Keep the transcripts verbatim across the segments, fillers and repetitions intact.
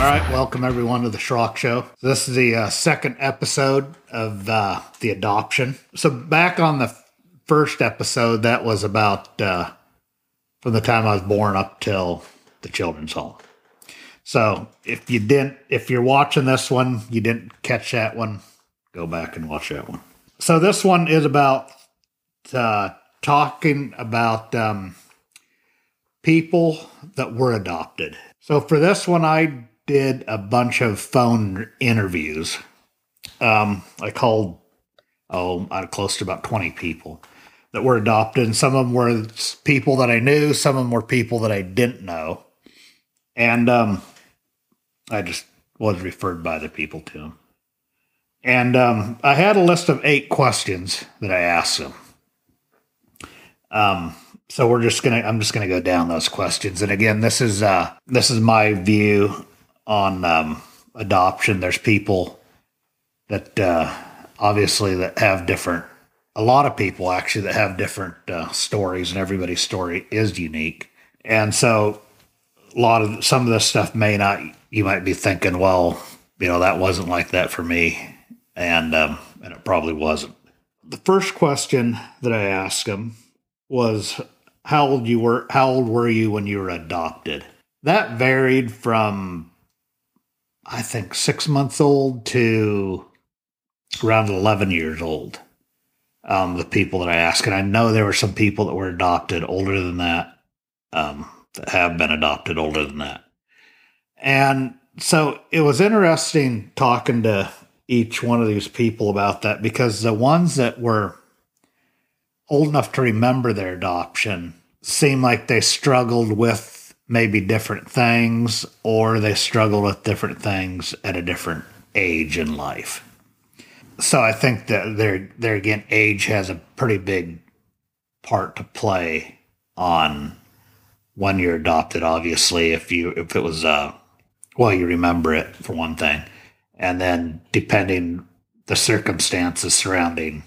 right, welcome everyone to the Schrock Show. This is the uh, second episode of uh, the adoption. So back on the first episode, that was about uh, from the time I was born up till the children's home. So if you didn't, if you're watching this one, you didn't catch that one, go back and watch that one. So this one is about uh, talking about um, people that were adopted. So for this one, I did a bunch of phone interviews. Um, I called, oh, I close to about twenty people that were adopted. And some of them were people that I knew. Some of them were people that I didn't know. And um, I just was referred by the people to them. And um, I had a list of eight questions that I asked them. Um, so we're just gonna, I'm just gonna go down those questions. And again, this is uh, this is my view on um, adoption. There's people that uh, obviously that have different, a lot of people actually that have different uh, stories, and everybody's story is unique. And so a lot of some of this stuff may not, you might be thinking, well, you know, that wasn't like that for me. And, um, and it probably wasn't. The first question that I asked them was how old you were, how old were you when you were adopted? That varied from, I think, six months old to around eleven years old. Um, the people that I asked, and I know there were some people that were adopted older than that, um, that have been adopted older than that. And so it was interesting talking to each one of these people about that, because the ones that were old enough to remember their adoption seemed like they struggled with maybe different things, or they struggled with different things at a different age in life. So I think that there, there again, age has a pretty big part to play on when you're adopted. Obviously, if you, if it was, uh, well, you remember it for one thing. And then depending the circumstances surrounding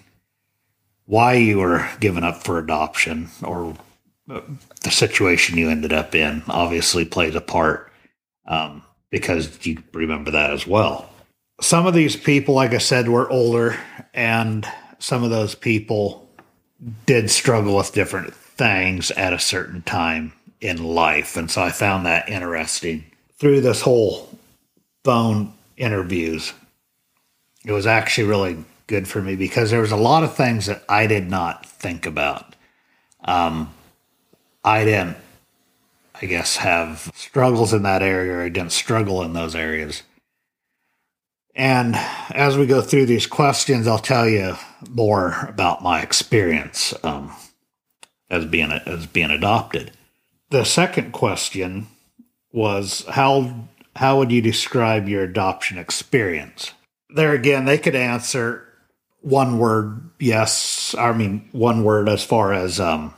why you were given up for adoption, or the situation you ended up in, obviously plays a part, um, because you remember that as well. Some of these people, like I said, were older, and some of those people did struggle with different things at a certain time in life. And so I found that interesting. Through this whole phone interviews, it was actually really good for me, because there was a lot of things that I did not think about. Um, I didn't, I guess, have struggles in that area, or I didn't struggle in those areas. And as we go through these questions, I'll tell you more about my experience um, as being as being adopted. The second question was, how how would you describe your adoption experience? There again, they could answer one word, yes. I mean, one word as far as um,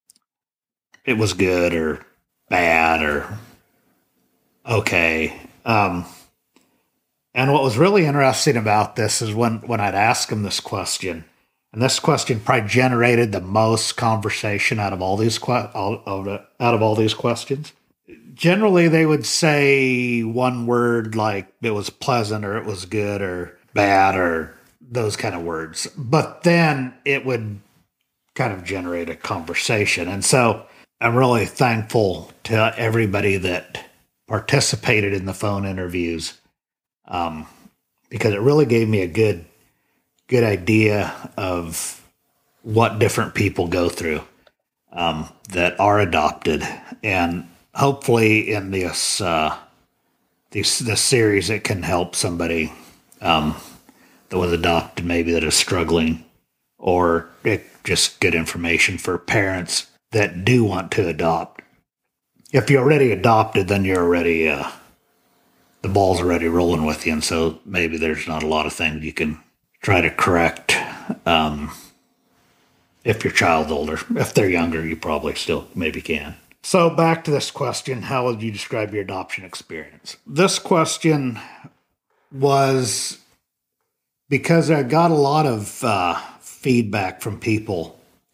it was good or bad or okay. Um, and what was really interesting about this is when, when I'd ask them this question, and this question probably generated the most conversation out of all these que- all, of the, out of all these questions. Generally, they would say one word, like it was pleasant, or it was good, or bad, or those kind of words. But then it would kind of generate a conversation. And so I'm really thankful to everybody that participated in the phone interviews, um, because it really gave me a good, good idea of what different people go through um, that are adopted. And hopefully in this, uh, this, this series, it can help somebody um, that was adopted, maybe that is struggling, or it, just good information for parents that do want to adopt. If you're already adopted, then you're already, uh, the ball's already rolling with you. And so maybe there's not a lot of things you can try to correct. Um, if your child's older, if they're younger, you probably still maybe can. So back to this question, how would you describe your adoption experience? This question was because I got a lot of uh, feedback from people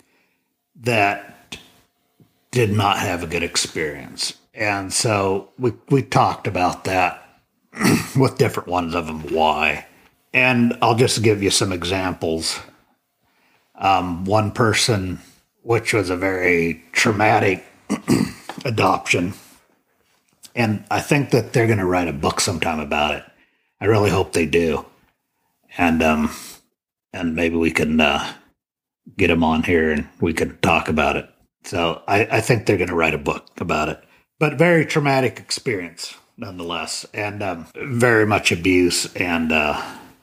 that did not have a good experience. And so we, we talked about that with different ones of them why. And I'll just give you some examples. Um, one person, which was a very traumatic adoption, and I think that they're going to write a book sometime about it. I really hope they do. And um, and maybe we can uh, get them on here and we could talk about it. So I, I think they're going to write a book about it. But very traumatic experience, nonetheless, and um, very much abuse and uh,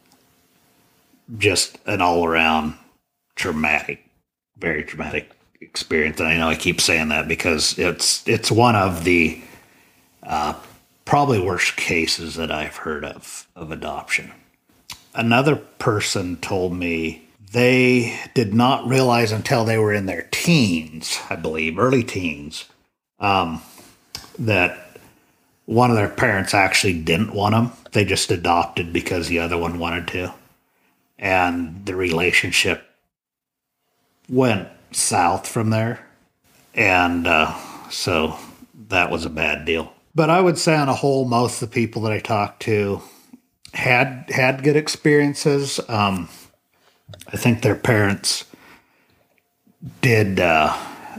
just an all-around traumatic, very traumatic experience. And I know I keep saying that because it's it's one of the uh, probably worst cases that I've heard of of adoption. Another person told me they did not realize until they were in their teens, I believe, early teens, um, that one of their parents actually didn't want them. They just adopted because the other one wanted to. And the relationship went south from there. And uh, so that was a bad deal. But I would say on a whole, most of the people that I talked to had had good experiences. Um, I think their parents did uh,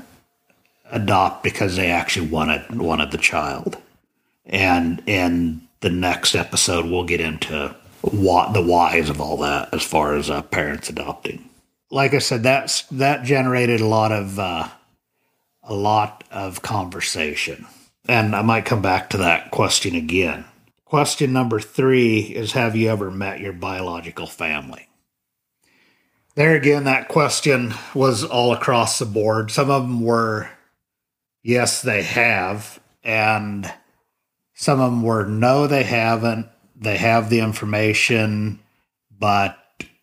adopt because they actually wanted wanted the child. And in the next episode, we'll get into what the whys of all that as far as uh, parents adopting. Like I said, that's that generated a lot of uh, a lot of conversation, and I might come back to that question again. Question number three is: have you ever met your biological family? There again, that question was all across the board. Some of them were yes, they have, and some of them were no, they haven't. They have the information, but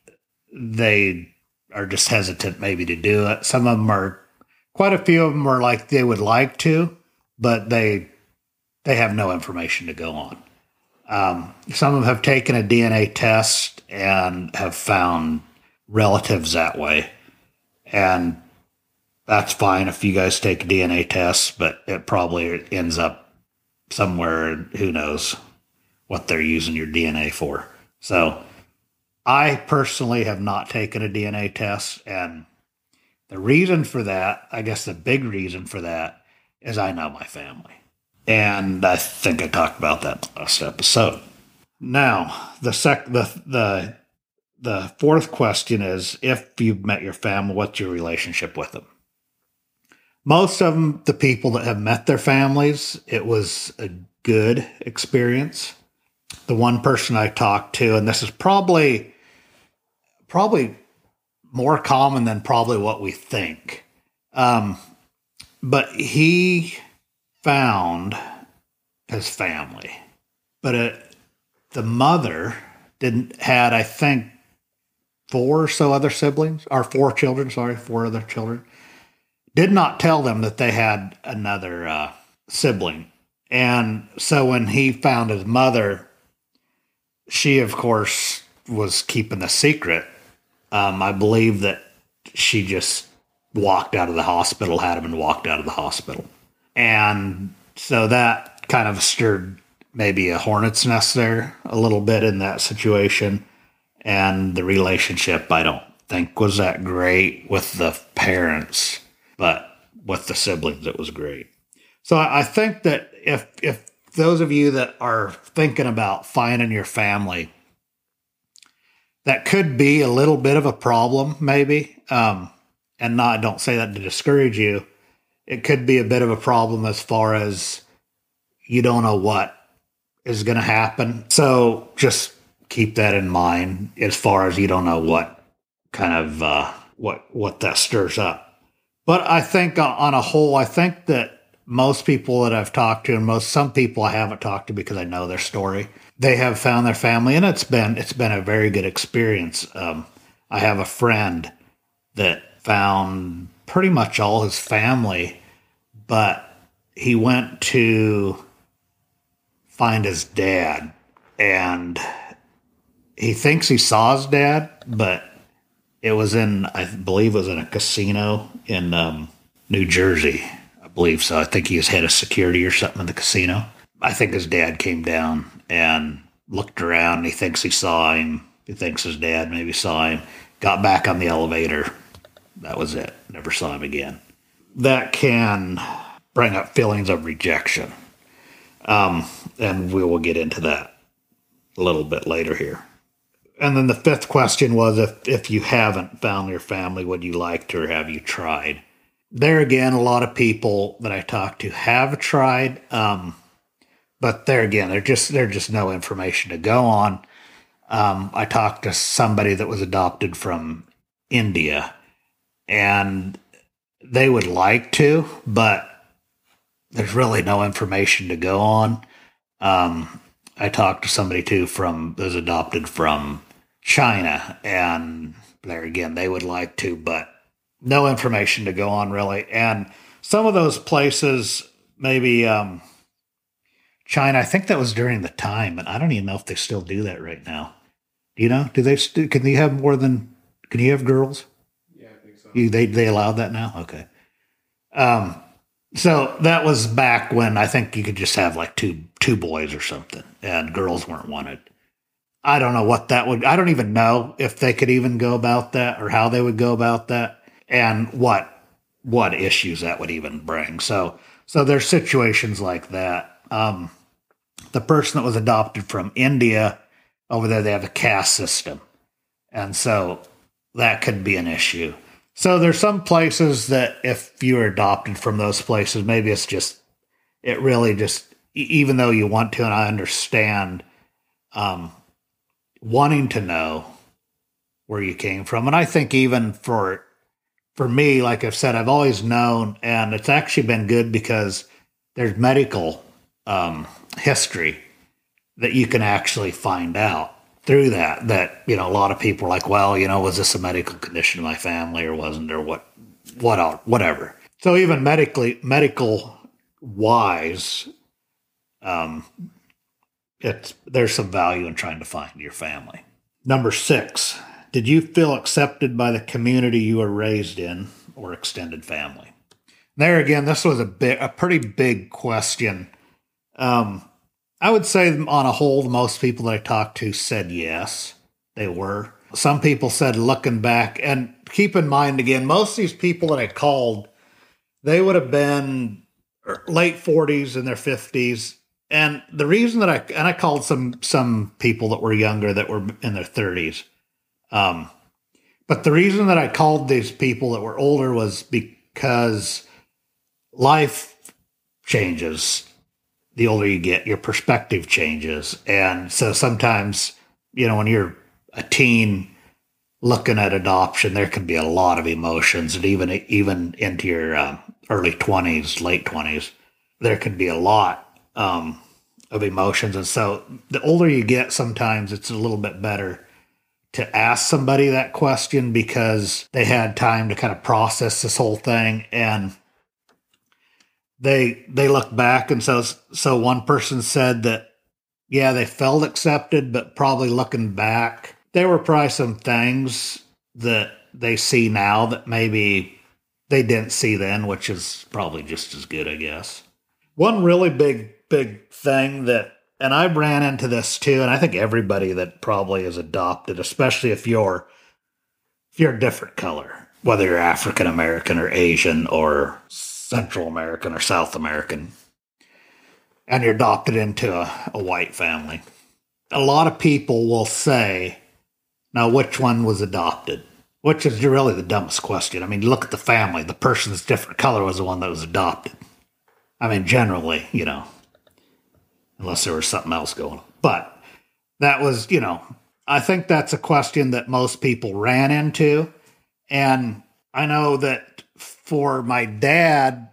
they are just hesitant maybe to do it. Some of them are, quite a few of them are like they would like to, but they they have no information to go on. Um, some of them have taken a D N A test and have found relatives that way. And that's fine if you guys take a D N A test, but it probably ends up somewhere, who knows what they're using your D N A for. So I personally have not taken a D N A test, and the reason for that, I guess the big reason for that, is I know my family. And I think I talked about that last episode. Now, the sec the the the fourth question is, if you've met your family, what's your relationship with them? Most of them, the people that have met their families, it was a good experience. The one person I talked to, and this is probably probably more common than probably what we think, um, but he found his family. But it, the mother didn't had, I think, four or so other siblings, or four children, sorry, four other children. Did not tell them that they had another uh, sibling. And so when he found his mother, she, of course, was keeping the secret. Um, I believe that she just walked out of the hospital, had him and walked out of the hospital. And so that kind of stirred maybe a hornet's nest there a little bit in that situation. And the relationship, I don't think, was that great with the parents, but with the siblings, it was great. So I think that if if those of you that are thinking about finding your family, that could be a little bit of a problem, maybe. Um, and not, I don't say that to discourage you. It could be a bit of a problem as far as you don't know what is going to happen. So just keep that in mind as far as you don't know what kind of, uh, what, what that stirs up. But I think on a whole, I think that most people that I've talked to, and most some people I haven't talked to because I know their story, they have found their family, and it's been it's been a very good experience. Um, I have a friend that found pretty much all his family, but he went to find his dad, and he thinks he saw his dad, but it was in, I believe it was in a casino in um, New Jersey. I believe so. I think he was head of security or something in the casino. I think his dad came down and looked around. He thinks he saw him. He thinks his dad maybe saw him. Got back on the elevator. That was it. Never saw him again. That can bring up feelings of rejection. Um, and we will get into that a little bit later here. And then the fifth question was, if, if you haven't found your family, would you like to, or have you tried? There again, a lot of people that I talk to have tried, um, but there again, there's just there's just no information to go on. Um, I talked to somebody that was adopted from India, and they would like to, but there's really no information to go on. Um, I talked to somebody too from that was adopted from China, and there again, they would like to, but no information to go on really. And some of those places, maybe um, China, I think that was during the time, and I don't even know if they still do that right now. Do you know? Do they? St- can you have more than? Can you have girls? Yeah, I think so. You, they they allowed that now? Okay. Um. So that was back when I think you could just have like two two boys or something, and girls weren't wanted. I don't know what that would. I don't even know if they could even go about that, or how they would go about that, and what what issues that would even bring. So so there's situations like that. Um, the person that was adopted from India, over there they have a caste system, and so that could be an issue. So there's some places that if you're adopted from those places, maybe it's just, it really just, even though you want to, and I understand um, wanting to know where you came from. And I think even for, for me, like I've said, I've always known, and it's actually been good because there's medical um, history that you can actually find out through that, that, you know, a lot of people are like, well, you know, was this a medical condition in my family or wasn't, or what, what, whatever. So even medically, medical wise, um, it's, there's some value in trying to find your family. Number six, did you feel accepted by the community you were raised in or extended family? There again, this was a bit, a pretty big question. Um, I would say on a whole, most people that I talked to said yes, they were. Some people said looking back, and keep in mind again, most of these people that I called, they would have been late forties and their fifties. And the reason that I, and I called some, some people that were younger that were in their thirties. Um, but the reason that I called these people that were older was because life changes. The older you get, your perspective changes. And so sometimes, you know, when you're a teen looking at adoption, there can be a lot of emotions. And even, even into your uh, early twenties, late twenties, there can be a lot um, of emotions. And so the older you get, sometimes it's a little bit better to ask somebody that question because they had time to kind of process this whole thing. And They they look back, and so so one person said that, yeah, they felt accepted, but probably looking back, there were probably some things that they see now that maybe they didn't see then, which is probably just as good, I guess. One really big, big thing that, and I ran into this too, and I think everybody that probably is adopted, especially if you're if you're a different color, whether you're African American or Asian or Central American or South American, and you're adopted into a, a white family. A lot of people will say, now which one was adopted? Which is really the dumbest question. I mean, look at the family. The person's different color was the one that was adopted. I mean, generally, you know, unless there was something else going on. But that was, you know, I think that's a question that most people ran into. And I know that for my dad,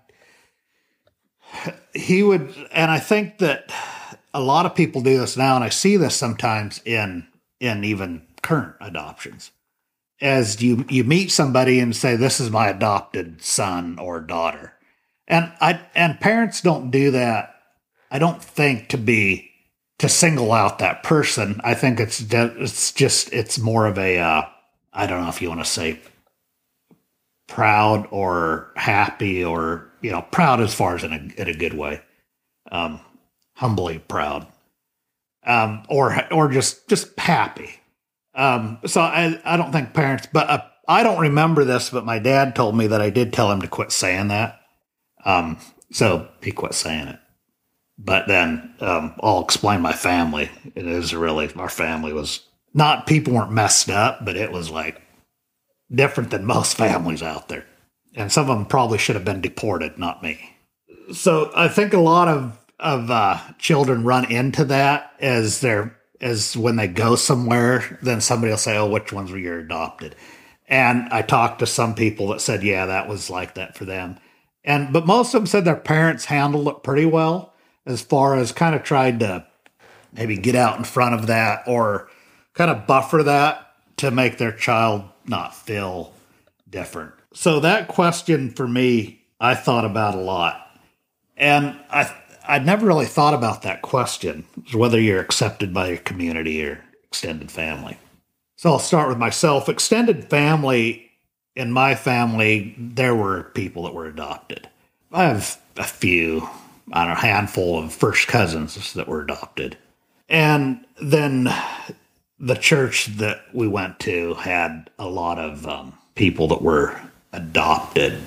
he would, and I think that a lot of people do this now, and I see this sometimes in in even current adoptions, as you you meet somebody and say, "This is my adopted son or daughter," and I and parents don't do that. I don't think to be to single out that person. I think it's it's just it's more of a uh, I don't know if you want to say proud or happy, or, you know, proud as far as in a, in a good way, um, humbly proud. um, or or just just happy. Um, so I I don't think parents, but uh, I don't remember this, but my dad told me that I did tell him to quit saying that. Um, so he quit saying it. But then um, I'll explain my family. It is really, our family was not, people weren't messed up, but it was like different than most families out there. And some of them probably should have been deported, not me. So I think a lot of, of uh, children run into that as they're, as when they go somewhere, then somebody will say, oh, which ones were your adopted? And I talked to some people that said, yeah, that was like that for them. And, but most of them said their parents handled it pretty well, as far as kind of tried to maybe get out in front of that or kind of buffer that to make their child not feel different. So that question for me, I thought about a lot. And I, I'd never really thought about that question, whether you're accepted by your community or extended family. So I'll start with myself. Extended family, in my family, there were people that were adopted. I have a few, I don't know, a handful of first cousins that were adopted. And then the church that we went to had a lot of um, people that were adopted.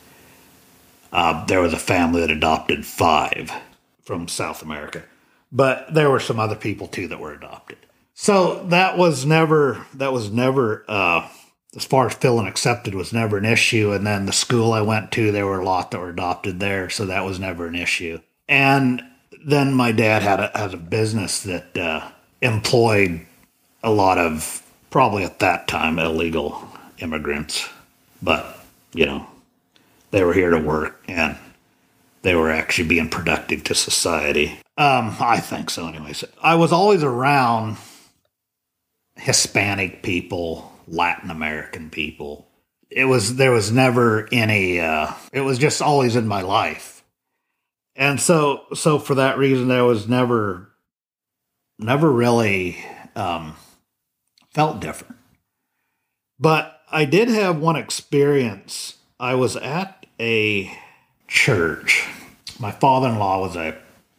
Uh, there was a family that adopted five from South America. But there were some other people, too, that were adopted. So that was never, that was never, uh, as far as feeling accepted, was never an issue. And then the school I went to, there were a lot that were adopted there, so that was never an issue. And then my dad had a, had a business that uh, employed a lot of, probably at that time, illegal immigrants. But, you know, they were here to work, and they were actually being productive to society. Um, I think so, anyways. I was always around Hispanic people, Latin American people. It was, there was never any, uh, it was just always in my life. And so, so for that reason, there was never, never really, um, felt different. But I did have one experience. I was at a church. My father-in-law was a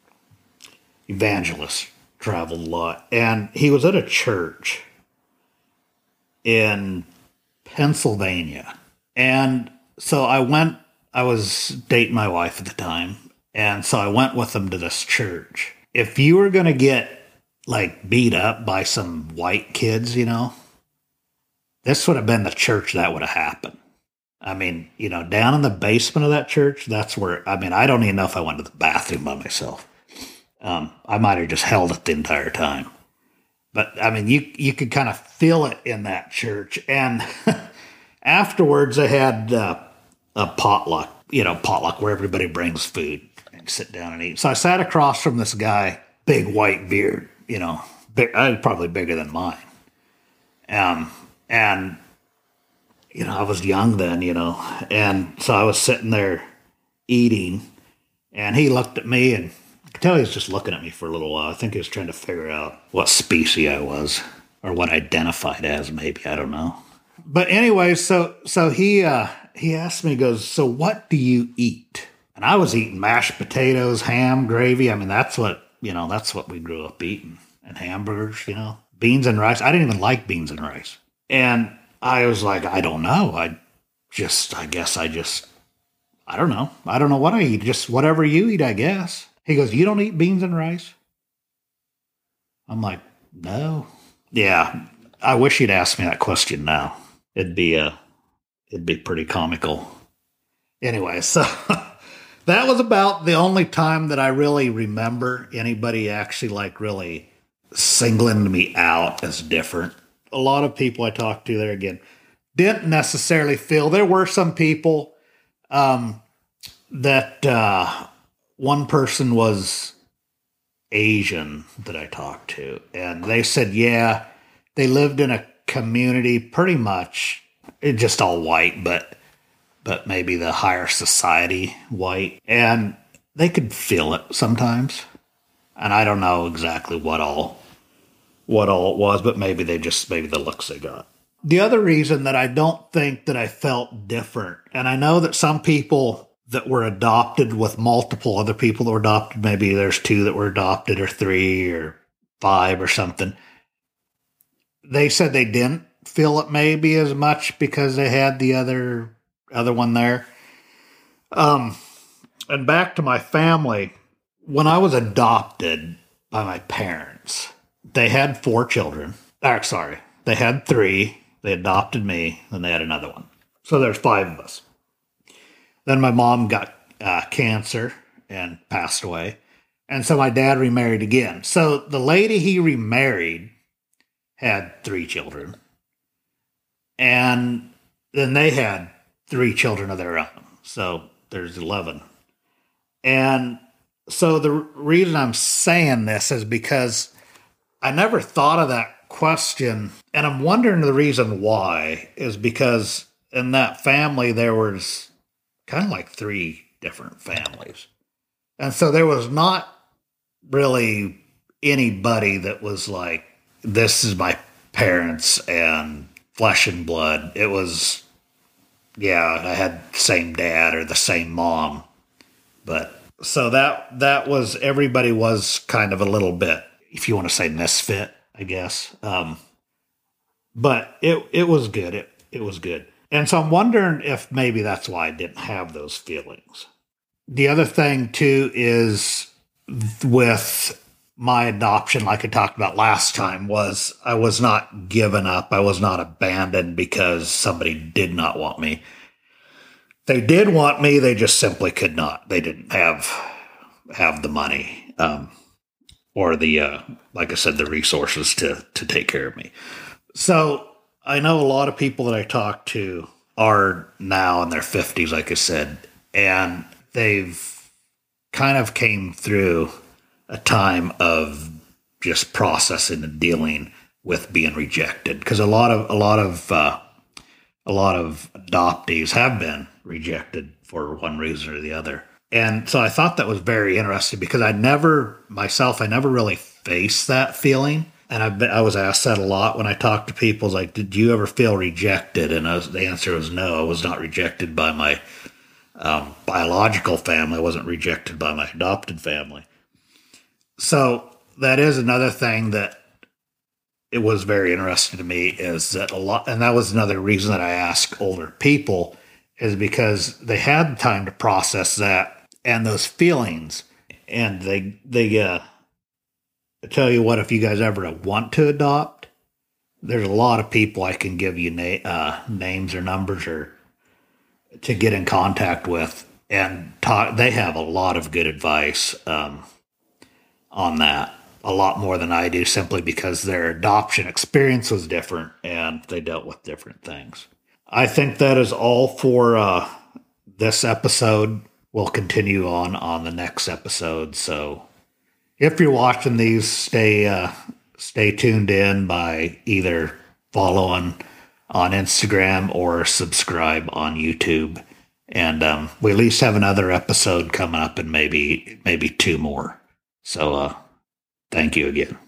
evangelist, traveled a lot, and he was at a church in Pennsylvania. And so I went, I was dating my wife at the time, and so I went with him to this church. If you were going to get, like, beat up by some white kids, you know, this would have been the church that would have happened. I mean, you know, down in the basement of that church, that's where, I mean, I don't even know if I went to the bathroom by myself. Um, I might have just held it the entire time. But, I mean, you you could kind of feel it in that church. And afterwards, I had uh, a potluck, you know, potluck where everybody brings food and sit down and eat. So I sat across from this guy, big white beard, you know, big, uh, probably bigger than mine. Um, and, you know, I was young then, you know, and so I was sitting there eating, and he looked at me, and I could tell he was just looking at me for a little while. I think he was trying to figure out what species I was, or what I identified as, maybe, I don't know. But anyway, so so he uh, he asked me, he goes, so what do you eat? And I was eating mashed potatoes, ham, gravy. I mean, that's what, you know, that's what we grew up eating. And hamburgers, you know, beans and rice. I didn't even like beans and rice. And I was like, I don't know. I just, I guess I just, I don't know. I don't know what I eat. Just whatever you eat, I guess. He goes, you don't eat beans and rice? I'm like, no. Yeah, I wish he'd asked me that question now. It'd be, uh, it'd be pretty comical. Anyway, so that was about the only time that I really remember anybody actually like really singling me out as different. A lot of people I talked to there, again, didn't necessarily feel. There were some people um, that uh, one person was Asian that I talked to, and they said, yeah, they lived in a community pretty much, it just all white, but but maybe the higher society white, and they could feel it sometimes. And I don't know exactly what all what all it was, but maybe they just, maybe the looks they got. The other reason that I don't think that I felt different, and I know that some people that were adopted with multiple other people that were adopted, maybe there's two that were adopted or three or five or something. They said they didn't feel it maybe as much because they had the other other one there. Um, and back to my family, when I was adopted by my parents, they had four children. Or, sorry, they had three. They adopted me, then they had another one. So there's five of us. Then my mom got uh, cancer and passed away. And so my dad remarried again. So the lady he remarried had three children. And then they had three children of their own. So there's eleven. And so the reason I'm saying this is because I never thought of that question. And I'm wondering the reason why is because in that family, there was kind of like three different families. And so there was not really anybody that was like, this is my parents and flesh and blood. It was, yeah, I had the same dad or the same mom. But so that that was, everybody was kind of a little bit, if you want to say misfit, I guess. Um, but it it was good. It it was good. And so I'm wondering if maybe that's why I didn't have those feelings. The other thing, too, is with my adoption, like I talked about last time, was I was not given up. I was not abandoned because somebody did not want me. They did want me. They just simply could not. They didn't have have the money um, or the, uh, like I said, the resources to to take care of me. So I know a lot of people that I talk to are now in their fifties, like I said, and they've kind of came through a time of just processing and dealing with being rejected, because a lot of a lot of uh, a lot of adoptees have been rejected for one reason or the other. And so I thought that was very interesting because I never myself I never really faced that feeling. And I've been, I was asked that a lot when I talked to people, like, did you ever feel rejected? And I was, the answer was no. I was not rejected by my um, biological family. I wasn't rejected by my adopted family. So that is another thing that it was very interesting to me, is that a lot, and that was another reason that I ask older people, is because they had time to process that and those feelings, and they they uh, I tell you what, if you guys ever want to adopt, there's a lot of people I can give you na- uh, names or numbers or to get in contact with, and talk. They have a lot of good advice um, on that, a lot more than I do, simply because their adoption experience was different and they dealt with different things. I think that is all for uh, this episode. We'll continue on on the next episode. So if you're watching these, stay uh, stay tuned in by either following on Instagram or subscribe on YouTube. And um, we at least have another episode coming up, and maybe maybe two more. So uh, thank you again.